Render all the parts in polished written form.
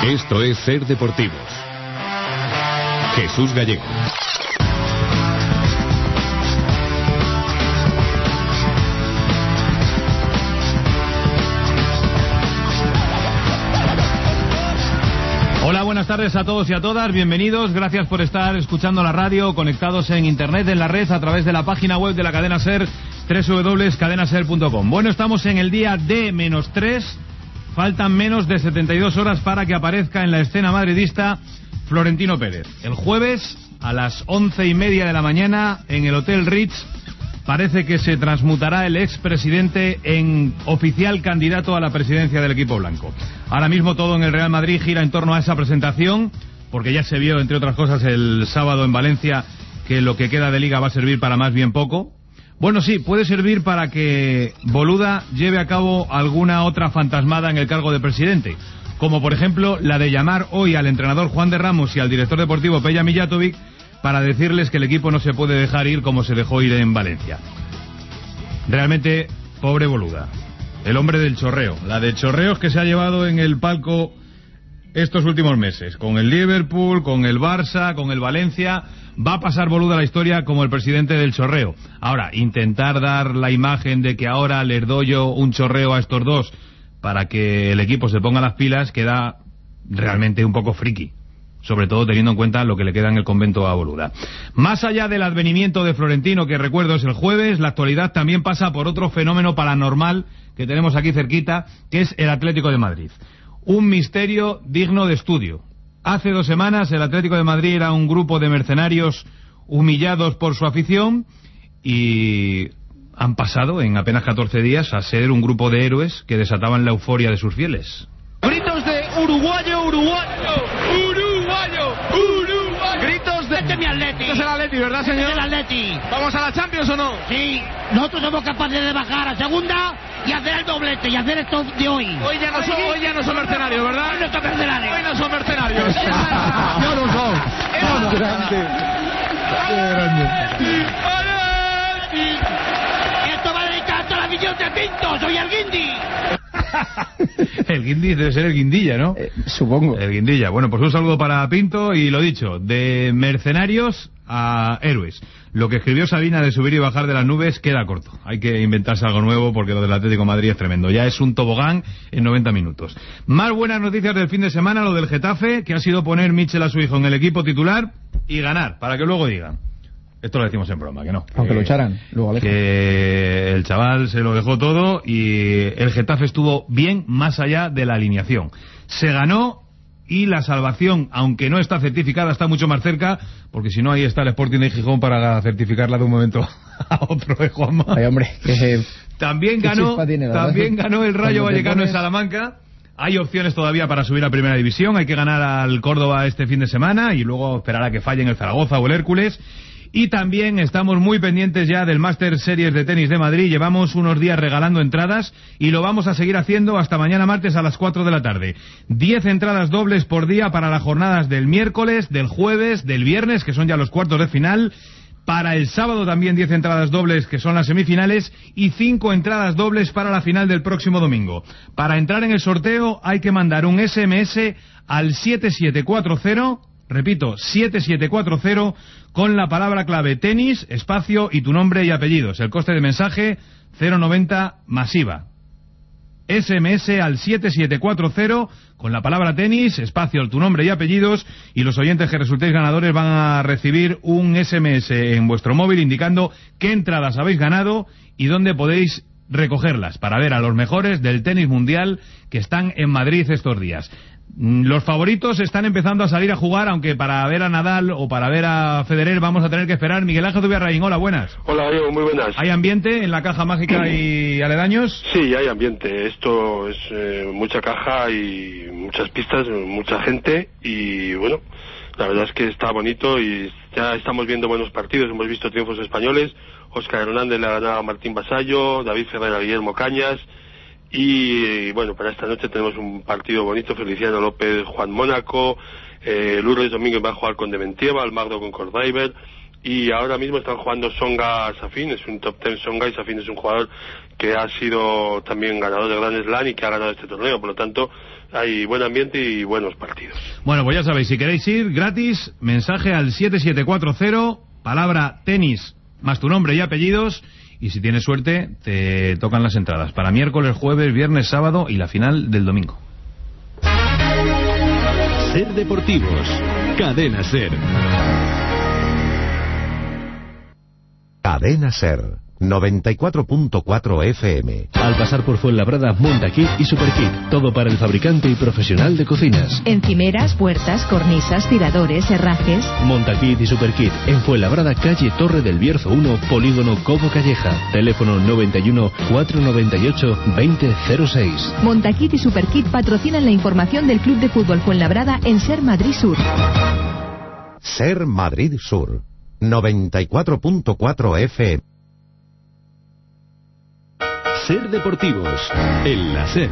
Esto es Ser Deportivos. Jesús Gallego. Hola, buenas tardes a todos y a todas, bienvenidos, gracias por estar escuchando la radio, conectados en internet, en la red, a través de la página web de la cadena SER, www.cadenaser.com. Bueno, estamos en el día D-3, faltan menos de 72 horas para que aparezca en la escena madridista Florentino Pérez. El jueves, a las 11:30 de la mañana, en el Hotel Ritz, parece que se transmutará el expresidente en oficial candidato a la presidencia del equipo blanco. Ahora mismo todo en el Real Madrid gira en torno a esa presentación, porque ya se vio, entre otras cosas, el sábado en Valencia, que lo que queda de Liga va a servir para más bien poco. Bueno, sí, puede servir para que Boluda lleve a cabo alguna otra fantasmada en el cargo de presidente, como por ejemplo la de llamar hoy al entrenador Juan de Ramos y al director deportivo Peja Mijatovic para decirles que el equipo no se puede dejar ir como se dejó ir en Valencia. Realmente, pobre Boluda, el hombre del chorreo, la de chorreos que se ha llevado en el palco estos últimos meses, con el Liverpool, con el Barça, con el Valencia. Va a pasar Boluda a la historia como el presidente del chorreo. Ahora, intentar dar la imagen de que ahora les doy yo un chorreo a estos dos para que el equipo se ponga las pilas queda realmente un poco friki, sobre todo teniendo en cuenta lo que le queda en el convento a Boluda. Más allá del advenimiento de Florentino, que recuerdo es el jueves, la actualidad también pasa por otro fenómeno paranormal que tenemos aquí cerquita, que es el Atlético de Madrid. Un misterio digno de estudio. Hace 2 semanas el Atlético de Madrid era un grupo de mercenarios humillados por su afición y han pasado en apenas 14 días a ser un grupo de héroes que desataban la euforia de sus fieles. Gritos de uruguayo, uruguayo, uruguayo, uruguayo. Gritos de... Este es mi Atleti. Este es el Atleti, ¿verdad, señor? Este es el Atleti. ¿Vamos a la Champions o no? Sí, nosotros somos capaces de bajar a segunda y hacer el doblete y hacer esto de hoy. Hoy ya no son mercenarios, ¿verdad? Hoy no son mercenarios. Hoy no son mercenarios. Ya lo son. ¡Qué grande! ¡Qué grande! Esto va dedicado a toda la afición de Pinto. Soy el Guindi. El Guindi debe ser el Guindilla, ¿no? Supongo. El Guindilla. Bueno, pues un saludo para Pinto y lo dicho, de mercenarios a héroes. Lo que escribió Sabina de subir y bajar de las nubes queda corto. Hay que inventarse algo nuevo porque lo del Atlético de Madrid es tremendo. Ya es un tobogán en 90 minutos. Más buenas noticias del fin de semana, lo del Getafe, que ha sido poner Michel a su hijo en el equipo titular y ganar, para que luego digan. Esto lo decimos en broma, que no. Aunque lo echaran, luego Alejo. Que el chaval se lo dejó todo y el Getafe estuvo bien más allá de la alineación. Se ganó y la salvación, aunque no está certificada, está mucho más cerca, porque si no ahí está el Sporting de Gijón para certificarla de un momento a otro, Juanma. Ay, hombre, También ganó el Rayo Vallecano en Salamanca. Hay opciones todavía para subir a Primera División. Hay que ganar al Córdoba este fin de semana y luego esperar a que fallen el Zaragoza o el Hércules. Y también estamos muy pendientes ya del Master Series de Tenis de Madrid. Llevamos unos días regalando entradas y lo vamos a seguir haciendo hasta mañana martes a las 4 de la tarde. 10 entradas dobles por día para las jornadas del miércoles, del jueves, del viernes, que son ya los cuartos de final. Para el sábado también 10 entradas dobles, que son las semifinales, y 5 entradas dobles para la final del próximo domingo. Para entrar en el sorteo hay que mandar un SMS al 7740... Repito, 7740, con la palabra clave tenis, espacio y tu nombre y apellidos. El coste de mensaje, 0,90 masiva. SMS al 7740, con la palabra tenis, espacio, tu nombre y apellidos, y los oyentes que resultéis ganadores van a recibir un SMS en vuestro móvil indicando qué entradas habéis ganado y dónde podéis recogerlas para ver a los mejores del tenis mundial que están en Madrid estos días. Los favoritos están empezando a salir a jugar, aunque para ver a Nadal o para ver a Federer vamos a tener que esperar. Miguel Ángel Zubiarraín, hola, buenas. Hola, Diego, muy buenas. ¿Hay ambiente en la caja mágica y aledaños? Sí, hay ambiente. Esto es mucha caja y muchas pistas, mucha gente y bueno, la verdad es que está bonito y ya estamos viendo buenos partidos. Hemos visto triunfos españoles. Óscar Hernández le ha ganado a Martín Vasallo, David Ferrer a Guillermo Cañas. Y bueno, para esta noche tenemos un partido bonito. Feliciano López, Juan Mónaco, Lourdes Domínguez va a jugar con Dementieva, Almagro con Cordiver, y ahora mismo están jugando Songa Safin, es un top 10 Songa, y Safin es un jugador que ha sido también ganador de Grand Slam y que ha ganado este torneo. Por lo tanto, hay buen ambiente y buenos partidos. Bueno, pues ya sabéis, si queréis ir gratis, mensaje al 7740, palabra tenis más tu nombre y apellidos, y si tienes suerte te tocan las entradas para miércoles, jueves, viernes, sábado y la final del domingo. Ser Deportivos, Cadena Ser. Cadena Ser 94.4 FM. Al pasar por Fuenlabrada, Montakit y Superkit. Todo para el fabricante y profesional de cocinas. Encimeras, puertas, cornisas, tiradores, herrajes. Montakit y Superkit. En Fuenlabrada, calle Torre del Bierzo 1, Polígono Cobo Calleja. Teléfono 91 498 2006. Montakit y Superkit patrocinan la información del Club de Fútbol Fuenlabrada en Ser Madrid Sur. Ser Madrid Sur 94.4 FM. Ser Deportivos, en la Ser.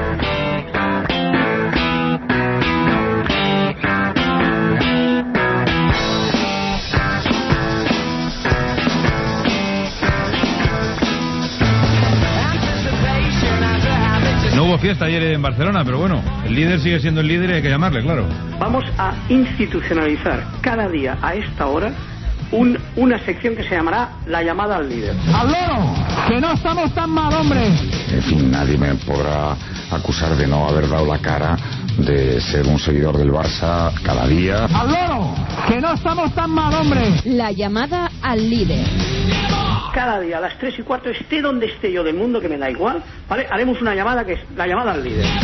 No hubo fiesta ayer en Barcelona, pero bueno, el líder sigue siendo el líder y hay que llamarle, claro. Vamos a institucionalizar cada día a esta hora una sección que se llamará La llamada al líder. ¡Al loro! ¡Que no estamos tan mal, hombre! En fin, nadie me podrá acusar de no haber dado la cara, de ser un seguidor del Barça cada día. ¡Al loro! ¡Que no estamos tan mal, hombre! La llamada al líder. Cada día a las 3:15, esté donde esté yo del mundo, que me da igual, ¿vale? Haremos una llamada que es la llamada al líder.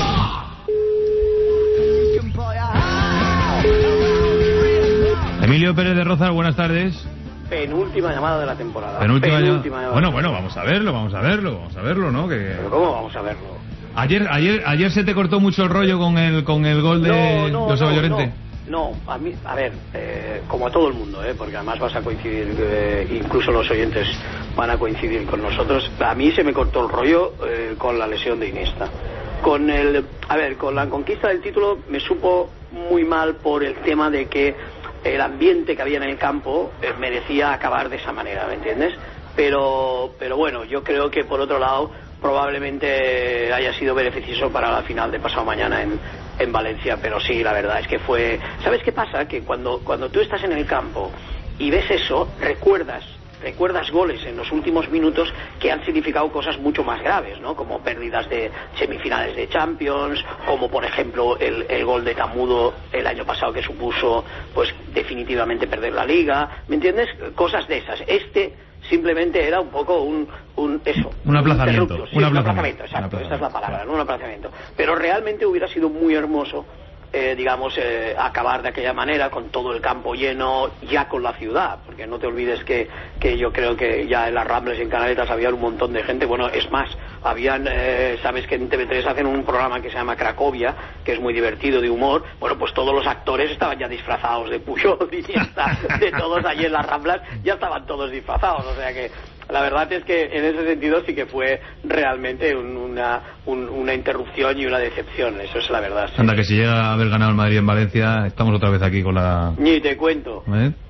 Emilio Pérez de Rozas, buenas tardes. Penúltima llamada de la temporada. Penúltima llamada. Bueno, vamos a verlo, ¿no? ¿Pero cómo vamos a verlo? Ayer se te cortó mucho el rollo con el gol de Joseba Llorente. No, a ver, como a todo el mundo, porque además vas a coincidir, incluso los oyentes van a coincidir con nosotros. A mí se me cortó el rollo con la lesión de Iniesta. Con la conquista del título me supo muy mal por el tema de que el ambiente que había en el campo merecía acabar de esa manera, ¿me entiendes? Pero bueno, yo creo que por otro lado probablemente haya sido beneficioso para la final de pasado mañana en Valencia, pero sí, la verdad es que fue... ¿Sabes qué pasa? Que cuando tú estás en el campo y ves eso, recuerdas goles en los últimos minutos que han significado cosas mucho más graves, ¿no? Como pérdidas de semifinales de Champions, como por ejemplo el gol de Tamudo el año pasado que supuso pues definitivamente perder la Liga, ¿me entiendes? Cosas de esas. Simplemente era un poco un aplazamiento. Un aplazamiento, exacto, esa es la palabra, ¿no? Un aplazamiento. Pero realmente hubiera sido muy hermoso, acabar de aquella manera, con todo el campo lleno, ya con la ciudad, porque no te olvides que yo creo que ya en las Ramblas y en Canaletas había un montón de gente. Bueno, es más, sabes que en TV3 hacen un programa que se llama Cracovia, que es muy divertido, de humor. Bueno, pues todos los actores estaban ya disfrazados de Puyol y de todos allí en las Ramblas, ya estaban todos disfrazados, o sea que la verdad es que en ese sentido sí que fue realmente una interrupción y una decepción, eso es la verdad. Sí. Anda, que si llega a haber ganado el Madrid en Valencia, estamos otra vez aquí con la... Ni te cuento,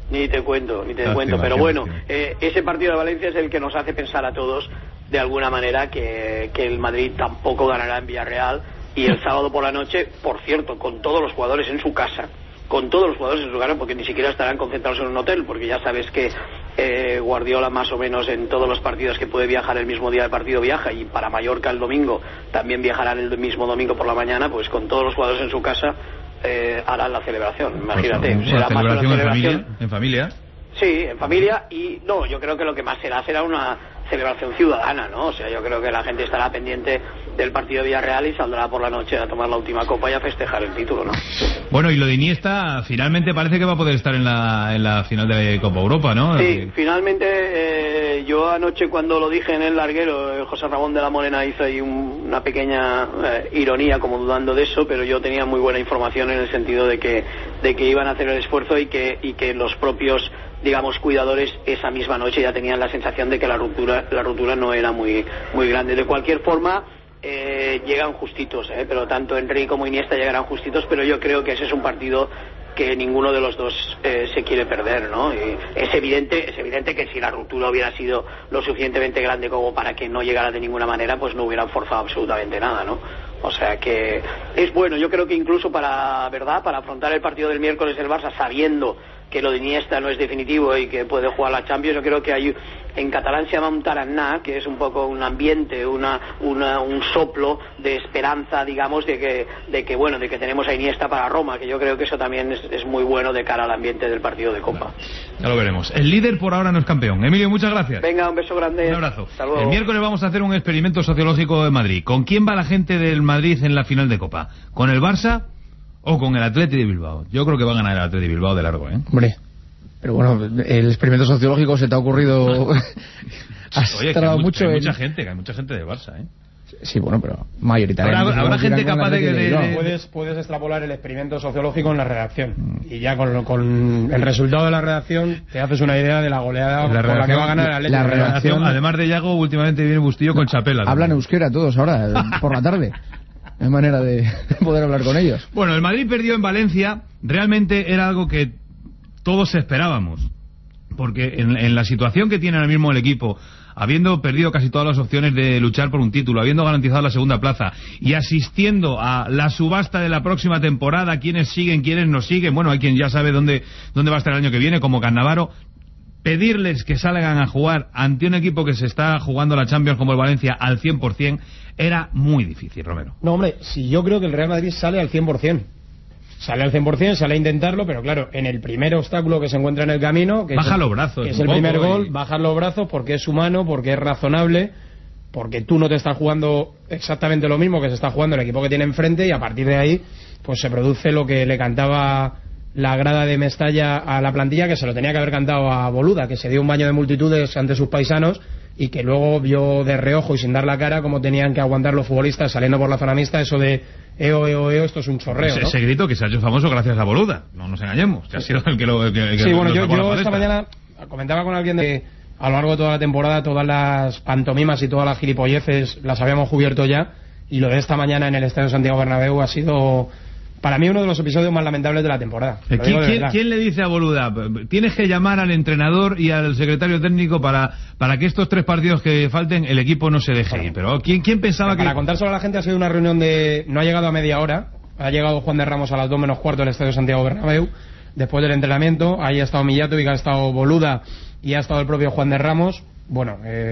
pero bueno, ese partido de Valencia es el que nos hace pensar a todos, de alguna manera, que el Madrid tampoco ganará en Villarreal, y el sábado por la noche, por cierto, con todos los jugadores en su casa, porque ni siquiera estarán concentrados en un hotel, porque ya sabes que Guardiola más o menos en todos los partidos que puede viajar el mismo día del partido viaja, y para Mallorca el domingo también viajarán el mismo domingo por la mañana, pues con todos los jugadores en su casa harán la celebración, imagínate. ¿Una celebración en familia? Sí, en familia, y no, yo creo que lo que más será una celebración ciudadana, ¿no? O sea, yo creo que la gente estará pendiente del partido de Villarreal y saldrá por la noche a tomar la última copa y a festejar el título, ¿no? Bueno, y lo de Iniesta finalmente parece que va a poder estar en la final de Copa Europa, ¿no? Sí, finalmente yo anoche cuando lo dije en el larguero, José Ramón de la Morena hizo ahí una pequeña ironía como dudando de eso, pero yo tenía muy buena información en el sentido de que iban a hacer el esfuerzo y que los propios, digamos, cuidadores esa misma noche ya tenían la sensación de que la ruptura no era muy grande. De cualquier forma, llegan justitos, pero tanto Henry como Iniesta llegarán justitos, pero yo creo que ese es un partido que ninguno de los dos se quiere perder, ¿no? Y es evidente que si la ruptura hubiera sido lo suficientemente grande como para que no llegara de ninguna manera, pues no hubieran forzado absolutamente nada, ¿no? O sea que es bueno, yo creo que incluso para afrontar el partido del miércoles el Barça, sabiendo que lo de Iniesta no es definitivo y que puede jugar la Champions, yo creo que hay, en catalán se llama un tarannà, que es un poco un ambiente, un soplo de esperanza, digamos, de que tenemos a Iniesta para Roma, que yo creo que eso también es muy bueno de cara al ambiente del partido de Copa. Ya lo veremos. El líder por ahora no es campeón. Emilio, muchas gracias. Venga, un beso grande. Un abrazo. Hasta luego. El miércoles vamos a hacer un experimento sociológico en Madrid. ¿Con quién va la gente del Madrid en la final de Copa? ¿Con el Barça o con el Athletic de Bilbao? Yo creo que va a ganar el Athletic de Bilbao de largo, ¿eh? Hombre, pero bueno, el experimento sociológico se te ha ocurrido... Has Oye, tardado que hay mucho mucha gente de Barça, ¿eh? Sí, bueno, pero mayoritariamente. Habrá gente capaz de... Puedes extrapolar el experimento sociológico en la redacción. Y ya con el resultado de la redacción te haces una idea de la goleada por la que va a ganar el Atlético. La redacción, además de Yago, últimamente viene Bustillo con chapela. Hablan euskera todos ahora, por la tarde. No hay manera de poder hablar con ellos. Bueno, el Madrid perdió en Valencia. Realmente era algo que todos esperábamos. Porque en la situación que tiene ahora mismo el equipo, habiendo perdido casi todas las opciones de luchar por un título, habiendo garantizado la segunda plaza y asistiendo a la subasta de la próxima temporada, quiénes siguen, quiénes no siguen, bueno, hay quien ya sabe dónde va a estar el año que viene, como Cannavaro, pedirles que salgan a jugar ante un equipo que se está jugando la Champions como el Valencia al 100% era muy difícil, Romero. No, hombre, si yo creo que el Real Madrid sale al 100%. Sale al 100%, sale a intentarlo, pero claro, en el primer obstáculo que se encuentra en el camino, que baja los brazos, que es el primer gol, bajar los brazos porque es humano, porque es razonable, porque tú no te estás jugando exactamente lo mismo que se está jugando el equipo que tiene enfrente, y a partir de ahí pues se produce lo que le cantaba la grada de Mestalla a la plantilla, que se lo tenía que haber cantado a Boluda, que se dio un baño de multitudes ante sus paisanos y que luego vio de reojo y sin dar la cara cómo tenían que aguantar los futbolistas saliendo por la zona mixta, eso de eo, esto es un chorreo, ¿no? Ese grito que se ha hecho famoso gracias a Boluda, no nos engañemos, que ha sido el que lo... Sí, bueno, yo esta mañana comentaba con alguien de que a lo largo de toda la temporada todas las pantomimas y todas las gilipolleces las habíamos cubierto ya, y lo de esta mañana en el Estadio Santiago Bernabéu ha sido... para mí uno de los episodios más lamentables de la temporada. ¿Quién le dice a Boluda? Tienes que llamar al entrenador y al secretario técnico para que estos 3 partidos que falten el equipo no se deje ir. Pero ¿quién pensaba que...? Para contárselo a la gente, ha sido una reunión de... no ha llegado a media hora. Ha llegado Juan de Ramos a las 2 menos cuarto del Estadio Santiago Bernabéu. Después del entrenamiento, ahí ha estado Mijatovic, ha estado Boluda y ha estado el propio Juan de Ramos. Bueno,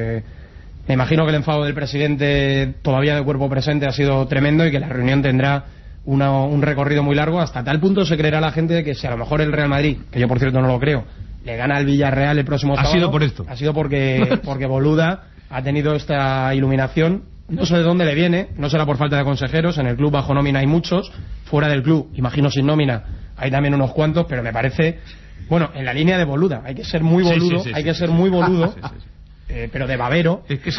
me imagino que el enfado del presidente todavía de cuerpo presente ha sido tremendo y que la reunión tendrá un recorrido muy largo. Hasta tal punto se creerá la gente que si a lo mejor el Real Madrid, que yo por cierto no lo creo, le gana al Villarreal el próximo sábado, ha sido por esto, ha sido porque Boluda ha tenido esta iluminación. No sé de dónde le viene, no será por falta de consejeros. En el club bajo nómina hay muchos, fuera del club, imagino sin nómina, hay también unos cuantos, pero me parece, bueno, en la línea de Boluda, hay que ser muy boludo, hay que ser muy boludo. Pero de babero, es que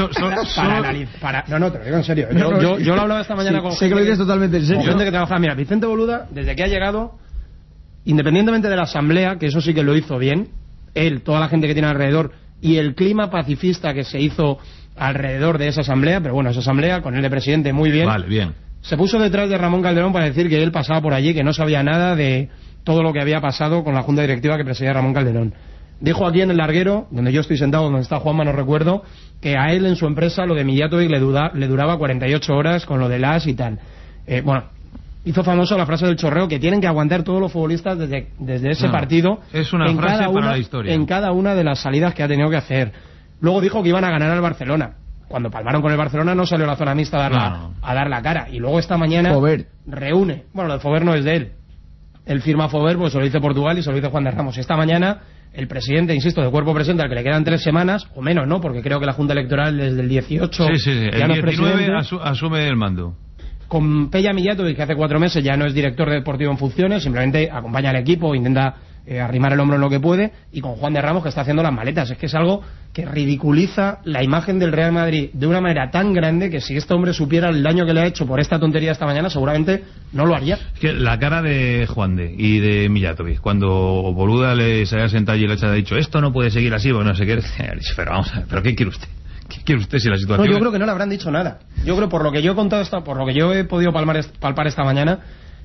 no, te lo digo en serio. Yo lo hablaba esta mañana con sé que lo dices totalmente en serio. Con gente que trabaja. Mira, Vicente Boluda, desde que ha llegado, independientemente de la asamblea, que eso sí que lo hizo bien, él, toda la gente que tiene alrededor, y el clima pacifista que se hizo alrededor de esa asamblea, pero bueno, esa asamblea, con él de presidente, muy bien. Vale, bien. Se puso detrás de Ramón Calderón para decir que él pasaba por allí, que no sabía nada de todo lo que había pasado con la junta directiva que presidía Ramón Calderón. Dijo aquí en el larguero, donde yo estoy sentado, donde está Juanma, no recuerdo, que a él en su empresa lo de Mijatovic le duraba 48 horas con lo de las y tal. Bueno, hizo famoso la frase del chorreo, que tienen que aguantar todos los futbolistas desde ese partido. Es una frase para la historia. En cada una de las salidas que ha tenido que hacer. Luego dijo que iban a ganar al Barcelona. Cuando palmaron con el Barcelona no salió a la zona mixta a dar la cara. Y luego esta mañana reúne. Bueno, lo de Fover no es de él. Él firma Fover, pues se lo dice Portugal y se lo dice Juan de Ramos. Esta mañana el presidente, insisto, de cuerpo presente, al que le quedan 3 semanas, o menos, ¿no? Porque creo que la Junta Electoral desde el 18... Sí, ya el 19 asume el mando. Con Pella Mijatovic, que hace 4 meses ya no es director deportivo en funciones, simplemente acompaña al equipo, intenta arrimar el hombro en lo que puede, y con Juan de Ramos, que está haciendo las maletas. Es que es algo que ridiculiza la imagen del Real Madrid de una manera tan grande que si este hombre supiera el daño que le ha hecho por esta tontería esta mañana, seguramente no lo haría. Es que la cara de Juan de y de Mijatovic, cuando Boluda se había sentado y le ha dicho esto no puede seguir así, bueno, no sé qué, pero vamos a ver, ¿pero qué quiere usted? ¿Qué quiere usted si la situación...? No, yo creo que no le habrán dicho nada. Yo creo, por lo que yo he contado, por lo que yo he podido palpar esta mañana,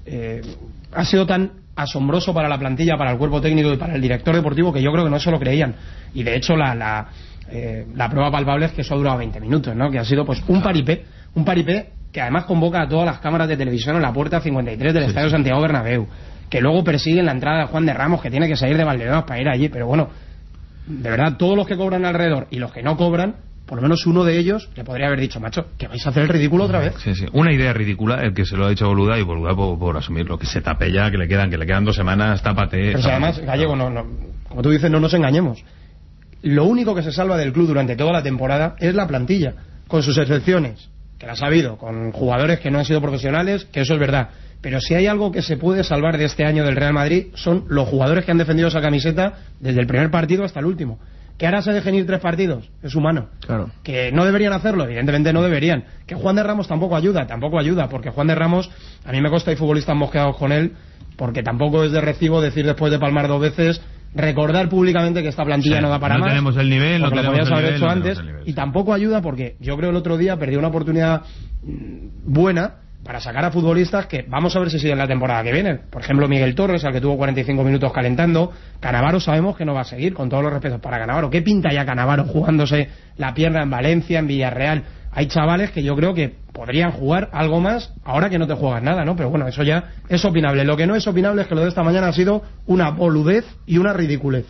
ha sido tan asombroso para la plantilla, para el cuerpo técnico y para el director deportivo, que yo creo que no se lo creían. Y de hecho la prueba palpable es que eso ha durado 20 minutos, ¿no? Que ha sido pues un paripé que además convoca a todas las cámaras de televisión en la puerta 53 del Estadio Santiago Bernabéu, que luego persiguen la entrada de Juan de Ramos, que tiene que salir de Valdeorras para ir allí. Pero bueno, de verdad, todos los que cobran alrededor y los que no cobran, por lo menos uno de ellos le podría haber dicho, macho, que vais a hacer el ridículo otra vez. Sí. Una idea ridícula, el que se lo ha dicho Boluda, y Boluda por asumirlo, que se tape ya, que le quedan 2 semanas, tápate. Pero si además, Gallego, no, como tú dices, no nos engañemos. Lo único que se salva del club durante toda la temporada es la plantilla, con sus excepciones, que las ha habido, con jugadores que no han sido profesionales, que eso es verdad. Pero si hay algo que se puede salvar de este año del Real Madrid, son los jugadores que han defendido esa camiseta desde el primer partido hasta el último. Que ahora se dejen ir 3 partidos, es humano. Claro. Que no deberían hacerlo, evidentemente no deberían. Que Juan de Ramos tampoco ayuda, porque Juan de Ramos, a mí me consta, hay futbolistas mosqueados con él, porque tampoco es de recibo decir después de palmar 2 veces, recordar públicamente que esta plantilla no da para más. No tenemos el nivel, porque no lo podías haber hecho antes. Nivel, y tampoco ayuda porque yo creo el otro día perdió una oportunidad buena para sacar a futbolistas que vamos a ver si siguen la temporada que viene. Por ejemplo, Miguel Torres, al que tuvo 45 minutos calentando. Cannavaro sabemos que no va a seguir, con todos los respetos para Cannavaro. ¿Qué pinta ya Cannavaro jugándose la pierna en Valencia, en Villarreal? Hay chavales que yo creo que podrían jugar algo más ahora que no te juegas nada, ¿no? Pero bueno, eso ya es opinable. Lo que no es opinable es que lo de esta mañana ha sido una boludez y una ridiculez.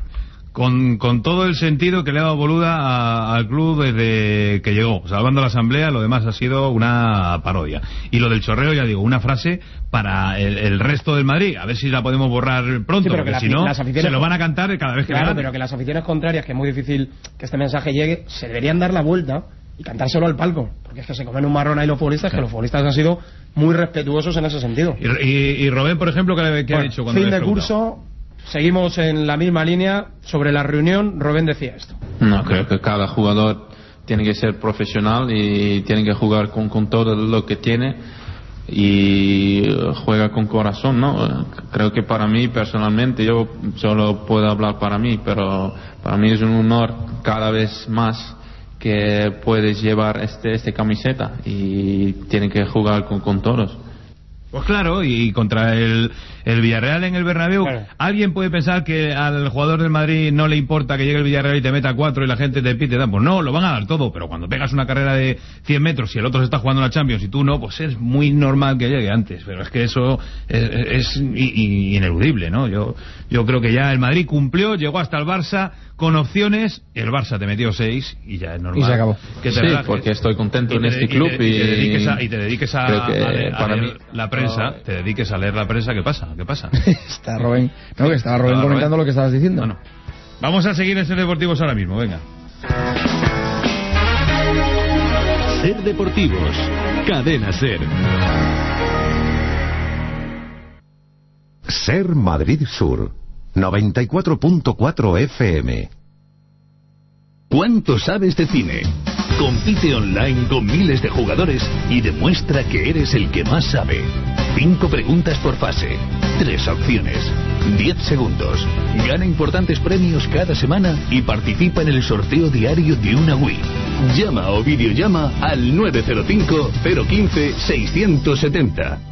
Con todo el sentido que le ha dado Boluda al club desde que llegó, salvando la asamblea, lo demás ha sido una parodia. Y lo del chorreo, ya digo, una frase para el resto del Madrid, a ver si la podemos borrar pronto, sí, porque si no, se lo van a cantar cada vez que claro, vean. Pero que las aficiones contrarias, que es muy difícil que este mensaje llegue, se deberían dar la vuelta y cantárselo al palco, porque es que se comen un marrón ahí los futbolistas, claro. Que los futbolistas han sido muy respetuosos en ese sentido. Y Robén, por ejemplo, ¿qué ha dicho cuando fin de curso? Seguimos en la misma línea. Sobre la reunión, Robén decía esto. No, creo que cada jugador tiene que ser profesional y tiene que jugar con todo lo que tiene y juega con corazón, ¿no? Creo que para mí, personalmente, yo solo puedo hablar para mí, pero para mí es un honor cada vez más que puedes llevar este camiseta y tiene que jugar con todos. Pues claro, y contra el Villarreal en el Bernabéu, claro. ¿Alguien puede pensar que al jugador del Madrid no le importa que llegue el Villarreal y te meta 4 y la gente te pite? Pues no, lo van a dar todo, pero cuando pegas una carrera de 100 metros y el otro se está jugando la Champions y tú no, pues es muy normal que llegue antes, pero es que eso es ineludible, ¿no? Yo creo que ya el Madrid cumplió, llegó hasta el Barça con opciones, el Barça te metió 6 y ya es normal. Y se acabó. Que te relajes, porque estoy contento en este club y te dediques a leer la prensa, no. Te dediques a leer la prensa. ¿Qué pasa? Está Robén, no, que estaba Robén comentando lo que estabas diciendo. No. Vamos a seguir en Ser Deportivos ahora mismo, venga. Ser Deportivos, Cadena Ser. Ser Madrid Sur, 94.4 FM. ¿Cuánto sabes de cine? Compite online con miles de jugadores y demuestra que eres el que más sabe. 5 preguntas por fase, 3 opciones, 10 segundos. Gana importantes premios cada semana y participa en el sorteo diario de una Wii. Llama o videollama al 905 015 670.